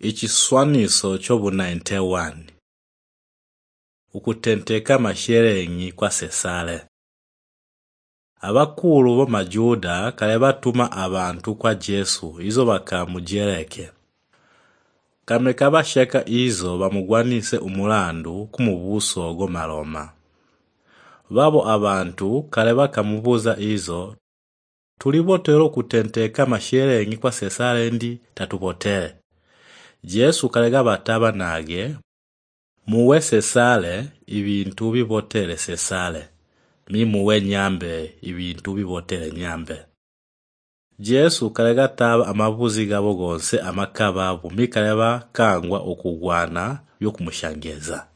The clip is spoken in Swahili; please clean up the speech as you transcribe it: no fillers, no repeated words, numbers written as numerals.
Ekiswaniso ky'obu-91 okutenteka amasherenyi kwa Sesale. Abakulu b'Amajuda kale batuma abantu kwa Jesu izo bakamujereke. Kameka basheka izo bamugwanise umulandu kumubuso gw'Amaroma. Babo abantu kale bakamubuza izo, tulibotera okutenteka amasherenyi kwa Sesale ndi tatubotere. Jesu kale gabataba nage, muwe Sesale ibintu bibotere Sesale, muwe nyambe ibintu bibotere nyambe. Jesu kale gataba amabuzi gabo gonse amakababu mikale bakangwa okugwana byo kumushangeza.